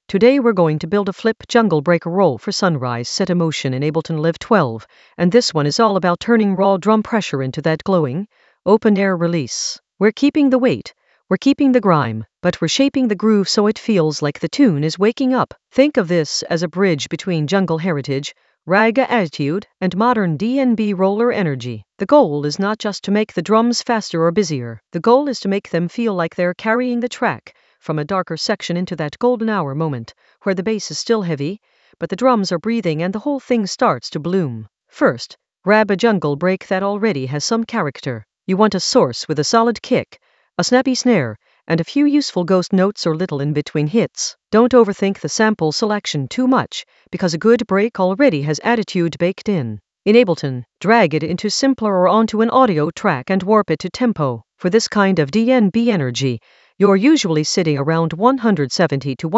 Today we're going to build a flip jungle breaker roll for Sunrise Set Emotion in Ableton Live 12, and this one is all about turning raw drum pressure into that glowing, open-air release. We're keeping the weight, we're keeping the grime, but we're shaping the groove so it feels like the tune is waking up. Think of this as a bridge between jungle heritage, raga attitude, and modern D&B roller energy. The goal is not just to make the drums faster or busier. The goal is to make them feel like they're carrying the track from a darker section into that golden hour moment, where the bass is still heavy, but the drums are breathing and the whole thing starts to bloom. First, grab a jungle break that already has some character. You want a source with a solid kick, a snappy snare, and a few useful ghost notes or little in-between hits. Don't overthink the sample selection too much, because a good break already has attitude baked in. In Ableton, drag it into simpler or onto an audio track and warp it to tempo. For this kind of D&B energy, you're usually sitting around 170 to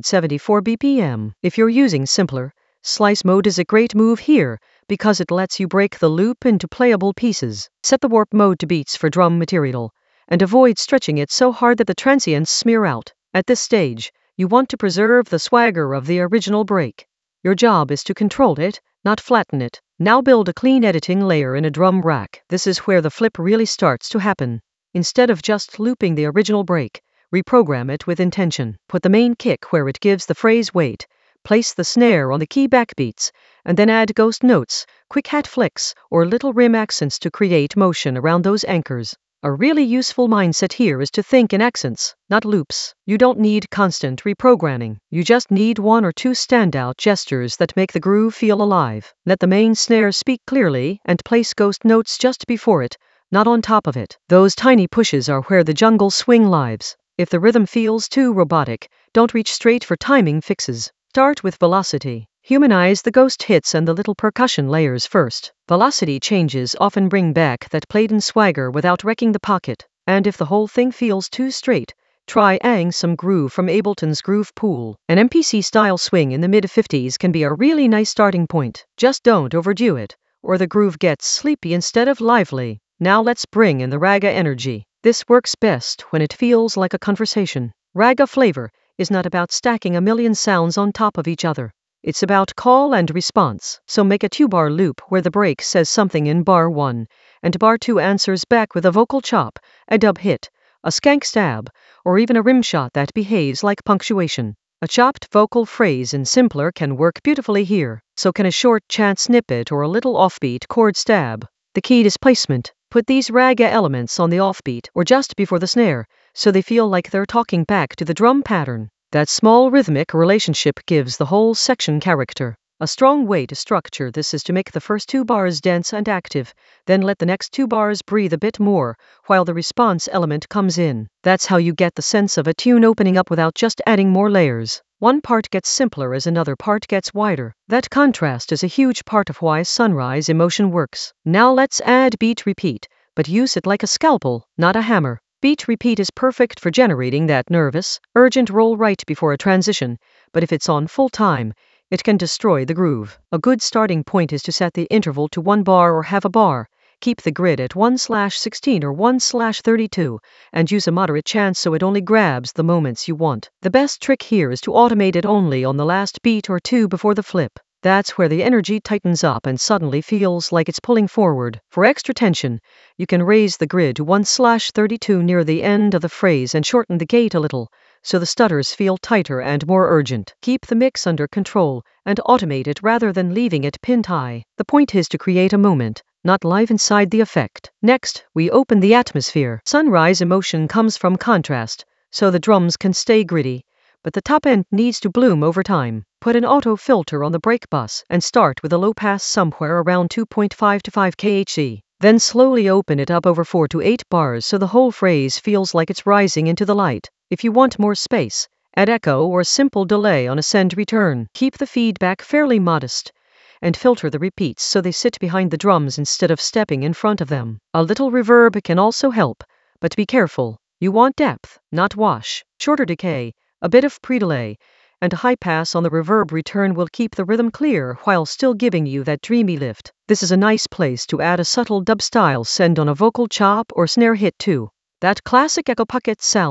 174 BPM. If you're using simpler, slice mode is a great move here, because it lets you break the loop into playable pieces. Set the warp mode to beats for drum material, and avoid stretching it so hard that the transients smear out. At this stage, you want to preserve the swagger of the original break. Your job is to control it, not flatten it. Now build a clean editing layer in a drum rack. This is where the flip really starts to happen. Instead of just looping the original break, reprogram it with intention. Put the main kick where it gives the phrase weight, place the snare on the key backbeats, and then add ghost notes, quick hat flicks, or little rim accents to create motion around those anchors. A really useful mindset here is to think in accents, not loops. You don't need constant reprogramming. You just need one or two standout gestures that make the groove feel alive. Let the main snare speak clearly and place ghost notes just before it, not on top of it. Those tiny pushes are where the jungle swing lives. If the rhythm feels too robotic, don't reach straight for timing fixes. Start with velocity. Humanize the ghost hits and the little percussion layers first. Velocity changes often bring back that played-in swagger without wrecking the pocket. And if the whole thing feels too straight, try adding some groove from Ableton's Groove Pool. An MPC-style swing in the mid-50s can be a really nice starting point. Just don't overdo it, or the groove gets sleepy instead of lively. Now let's bring in the raga energy. This works best when it feels like a conversation. Raga flavor is not about stacking a million sounds on top of each other. It's about call and response. So make a 2-bar loop where the break says something in bar 1, and bar 2 answers back with a vocal chop, a dub hit, a skank stab, or even a rim shot that behaves like punctuation. A chopped vocal phrase in simpler can work beautifully here. So can a short chant snippet or a little offbeat chord stab. The key is placement. Put these raga elements on the offbeat or just before the snare, so they feel like they're talking back to the drum pattern. That small rhythmic relationship gives the whole section character. A strong way to structure this is to make the first 2 bars dense and active, then let the next 2 bars breathe a bit more, while the response element comes in. That's how you get the sense of a tune opening up without just adding more layers. One part gets simpler as another part gets wider. That contrast is a huge part of why Sunrise Emotion works. Now let's add beat repeat, but use it like a scalpel, not a hammer. Beat repeat is perfect for generating that nervous, urgent roll right before a transition, but if it's on full time, it can destroy the groove. A good starting point is to set the interval to 1 bar or half a bar. Keep the grid at 1/16 or 1/32, and use a moderate chance so it only grabs the moments you want. The best trick here is to automate it only on the last beat or 2 before the flip. That's where the energy tightens up and suddenly feels like it's pulling forward. For extra tension, you can raise the grid to 1/32 near the end of the phrase and shorten the gate a little, so the stutters feel tighter and more urgent. Keep the mix under control and automate it rather than leaving it pinned high. The point is to create a moment, not live inside the effect. Next, we open the atmosphere. Sunrise Emotion comes from contrast, so the drums can stay gritty, but the top end needs to bloom over time. Put an auto filter on the break bus and start with a low pass somewhere around 2.5 to 5 kHz. Then slowly open it up over 4 to 8 bars so the whole phrase feels like it's rising into the light. If you want more space, add echo or simple delay on a send return. Keep the feedback fairly modest, and filter the repeats so they sit behind the drums instead of stepping in front of them. A little reverb can also help, but be careful. You want depth, not wash. Shorter decay, a bit of pre-delay, and a high pass on the reverb return will keep the rhythm clear while still giving you that dreamy lift. This is a nice place to add a subtle dub style send on a vocal chop or snare hit too. That classic echo pocket sound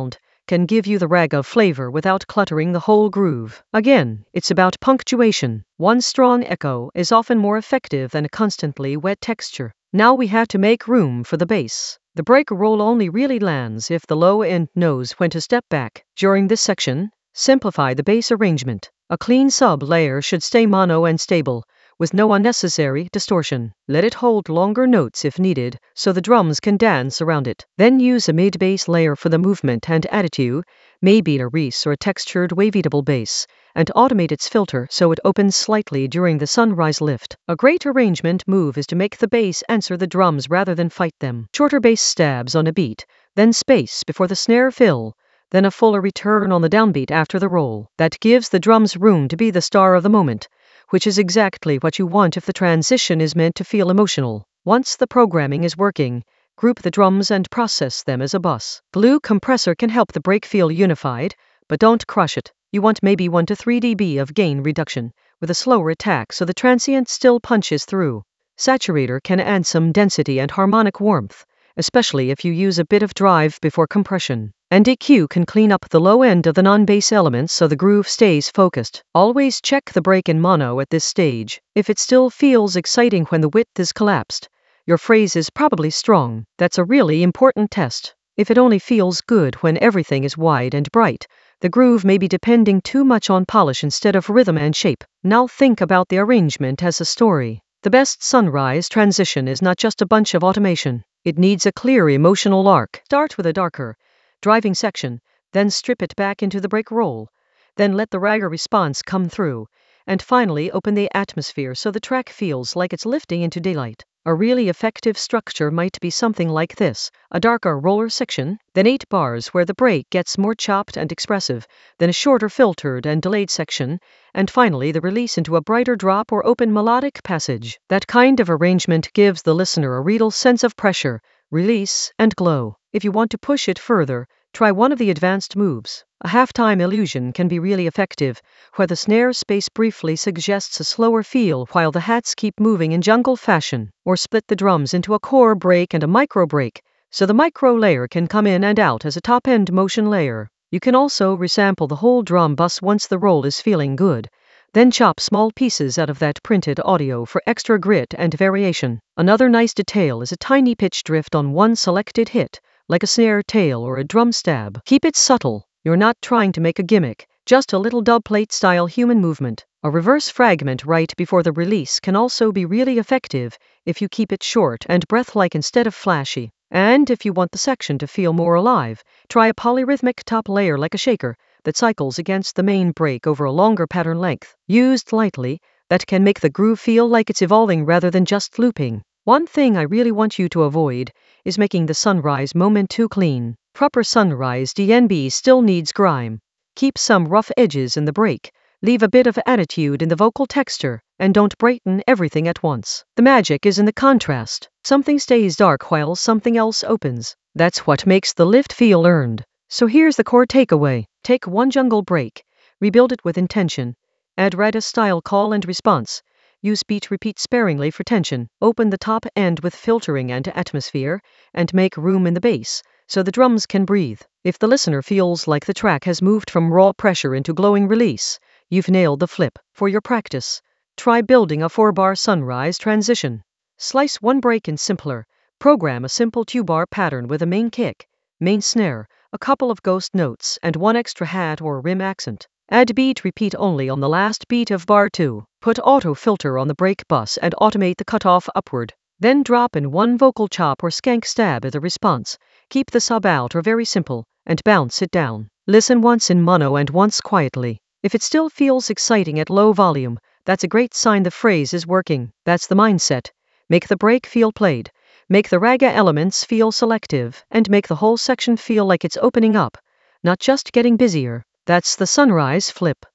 can give you the raga flavor without cluttering the whole groove. Again, it's about punctuation. One strong echo is often more effective than a constantly wet texture. Now we have to make room for the bass. The break roll only really lands if the low end knows when to step back. During this section, simplify the bass arrangement. A clean sub layer should stay mono and stable, with no unnecessary distortion. Let it hold longer notes if needed, so the drums can dance around it. Then use a mid-bass layer for the movement and attitude, maybe a reese or a textured wavetable bass, and automate its filter so it opens slightly during the sunrise lift. A great arrangement move is to make the bass answer the drums rather than fight them. Shorter bass stabs on a beat, then space before the snare fill, then a fuller return on the downbeat after the roll. That gives the drums room to be the star of the moment, which is exactly what you want if the transition is meant to feel emotional. Once the programming is working, group the drums and process them as a bus. Glue compressor can help the break feel unified, but don't crush it. You want maybe 1 to 3 dB of gain reduction, with a slower attack so the transient still punches through. Saturator can add some density and harmonic warmth, especially if you use a bit of drive before compression. And EQ can clean up the low end of the non-bass elements so the groove stays focused. Always check the break in mono at this stage. If it still feels exciting when the width is collapsed, your phrase is probably strong. That's a really important test. If it only feels good when everything is wide and bright, the groove may be depending too much on polish instead of rhythm and shape. Now think about the arrangement as a story. The best sunrise transition is not just a bunch of automation. It needs a clear emotional arc. Start with a darker, driving section, then strip it back into the break roll, then let the raga response come through, and finally open the atmosphere so the track feels like it's lifting into daylight. A really effective structure might be something like this: a darker roller section, then 8 bars where the break gets more chopped and expressive, then a shorter filtered and delayed section, and finally the release into a brighter drop or open melodic passage. That kind of arrangement gives the listener a real sense of pressure, release, and glow. If you want to push it further, try one of the advanced moves. A halftime illusion can be really effective, where the snare space briefly suggests a slower feel while the hats keep moving in jungle fashion. Or split the drums into a core break and a micro break, so the micro layer can come in and out as a top-end motion layer. You can also resample the whole drum bus once the roll is feeling good, then chop small pieces out of that printed audio for extra grit and variation. Another nice detail is a tiny pitch drift on one selected hit, like a snare tail or a drum stab. Keep it subtle. You're not trying to make a gimmick, just a little dubplate style human movement. A reverse fragment right before the release can also be really effective if you keep it short and breath-like instead of flashy. And if you want the section to feel more alive, try a polyrhythmic top layer like a shaker that cycles against the main break over a longer pattern length. Used lightly, that can make the groove feel like it's evolving rather than just looping. One thing I really want you to avoid is making the sunrise moment too clean. Proper sunrise DnB still needs grime. Keep some rough edges in the break, leave a bit of attitude in the vocal texture, and don't brighten everything at once. The magic is in the contrast. Something stays dark while something else opens. That's what makes the lift feel earned. So here's the core takeaway. Take one jungle break, rebuild it with intention, add raga style call and response, use beat repeat sparingly for tension, open the top end with filtering and atmosphere, and make room in the bass so the drums can breathe. If the listener feels like the track has moved from raw pressure into glowing release, you've nailed the flip. For your practice, try building a 4-bar sunrise transition. Slice one break in simpler. Program a simple 2-bar pattern with a main kick, main snare, a couple of ghost notes, and one extra hat or rim accent. Add beat repeat only on the last beat of bar 2. Put auto filter on the break bus and automate the cutoff upward. Then drop in one vocal chop or skank stab as a response. Keep the sub out or very simple, and bounce it down. Listen once in mono and once quietly. If it still feels exciting at low volume, that's a great sign the phrase is working. That's the mindset. Make the break feel played. Make the raga elements feel selective, and make the whole section feel like it's opening up, not just getting busier. That's the sunrise flip.